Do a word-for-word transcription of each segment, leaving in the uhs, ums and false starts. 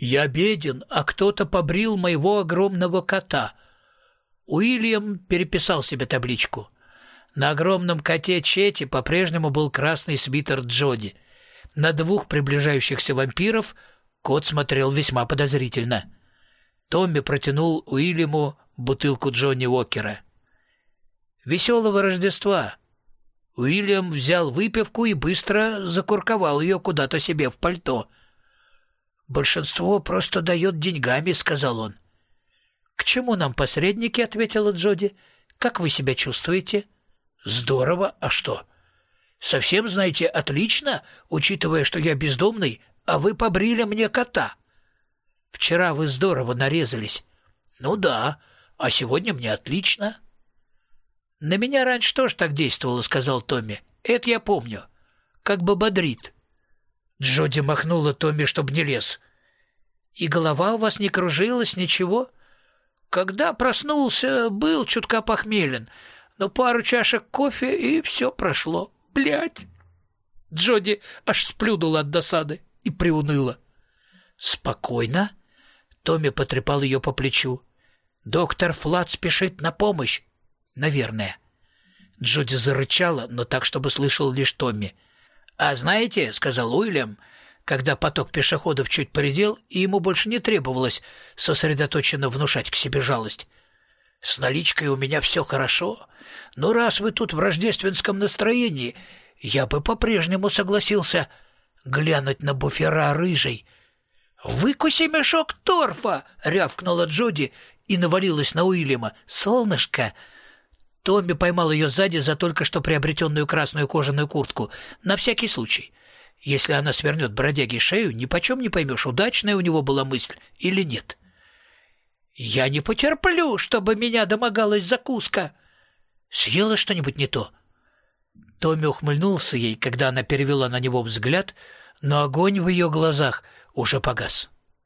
«Я беден, а кто-то побрил моего огромного кота». Уильям переписал себе табличку. На огромном коте Чети по-прежнему был красный свитер Джоди. На двух приближающихся вампиров кот смотрел весьма подозрительно. Томми протянул Уильяму бутылку Джонни Уокера. «Веселого Рождества!» Уильям взял выпивку и быстро закурковал ее куда-то себе в пальто. «Большинство просто дает деньгами», — сказал он. «К чему нам посредники?» — ответила Джоди. «Как вы себя чувствуете?» «Здорово. А что?» «Совсем, знаете, отлично, учитывая, что я бездомный, а вы побрили мне кота». «Вчера вы здорово нарезались». «Ну да, а сегодня мне отлично». «На меня раньше тоже так действовало», — сказал Томми. «Это я помню. Как бы бодрит». Джоди махнула Томми, чтобы не лез. «И голова у вас не кружилась, ничего?» «Когда проснулся, был чутка похмелен, но пару чашек кофе, и все прошло. Блядь!» Джоди аж сплюнула от досады и приуныла. «Спокойно», — Томми потрепал ее по плечу. «Доктор Флат спешит на помощь. Наверное». Джоди зарычала, но так, чтобы слышал лишь Томми. «А знаете, — сказал Уильям, — когда поток пешеходов чуть поредел, и ему больше не требовалось сосредоточенно внушать к себе жалость. С наличкой у меня все хорошо, но раз вы тут в рождественском настроении, я бы по-прежнему согласился глянуть на буфера рыжей». «Выкуси мешок торфа!» — рявкнула Джоди и навалилась на Уильяма. «Солнышко!» Томми поймал ее сзади за только что приобретенную красную кожаную куртку. На всякий случай. Если она свернет бродяге шею, нипочем не поймешь, удачная у него была мысль или нет. «Я не потерплю, чтобы меня домогалась закуска!» «Съела что-нибудь не то?» Томми ухмыльнулся ей, когда она перевела на него взгляд, но огонь в ее глазах уже погас.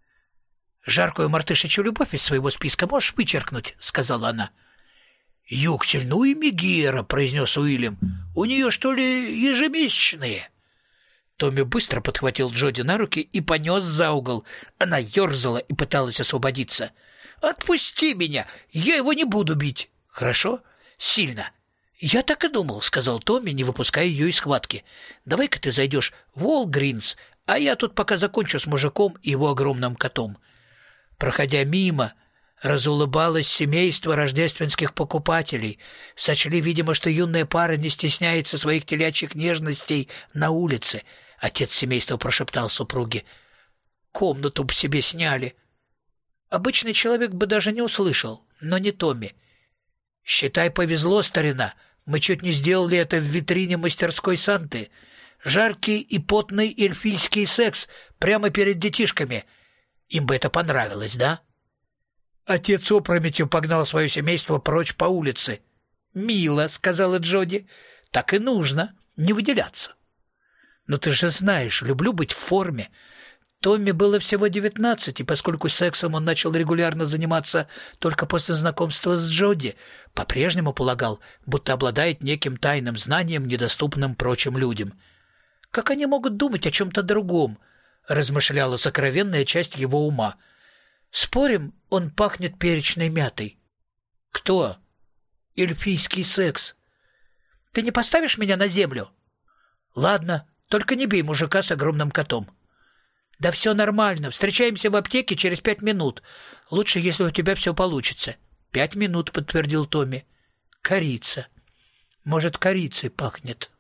«Жаркую мартышечью любовь из своего списка можешь вычеркнуть?» — сказала она. «Юксель, ну и Мегера», — произнес Уильям. «У нее, что ли, ежемесячные?» Томми быстро подхватил Джоди на руки и понес за угол. Она ерзала и пыталась освободиться. «Отпусти меня! Я его не буду бить!» «Хорошо? Сильно!» «Я так и думал», — сказал Томми, не выпуская ее из схватки. «Давай-ка ты зайдешь в Уолгринс, а я тут пока закончу с мужиком и его огромным котом». Проходя мимо, разулыбалось семейство рождественских покупателей. Сочли, видимо, что юная пара не стесняется своих телячьих нежностей на улице. Отец семейства прошептал супруге: «Комнату б себе сняли». Обычный человек бы даже не услышал, но не Томми. «Считай, повезло, старина. Мы чуть не сделали это в витрине мастерской Санты. Жаркий и потный эльфийский секс прямо перед детишками. Им бы это понравилось, да?» Отец опрометью погнал свое семейство прочь по улице. «Мило», — сказала Джоди. «Так и нужно, не выделяться». «Но ты же знаешь, люблю быть в форме». Томми было всего девятнадцать, и поскольку сексом он начал регулярно заниматься только после знакомства с Джоди, по-прежнему полагал, будто обладает неким тайным знанием, недоступным прочим людям. «Как они могут думать о чем-то другом?» — размышляла сокровенная часть его ума. «Спорим, он пахнет перечной мятой». «Кто?» «Эльфийский секс». «Ты не поставишь меня на землю?» «Ладно, только не бей мужика с огромным котом». «Да все нормально. Встречаемся в аптеке через пять минут. Лучше, если у тебя все получится». «Пять минут», — подтвердил Томми. «Корица. Может, корицей пахнет».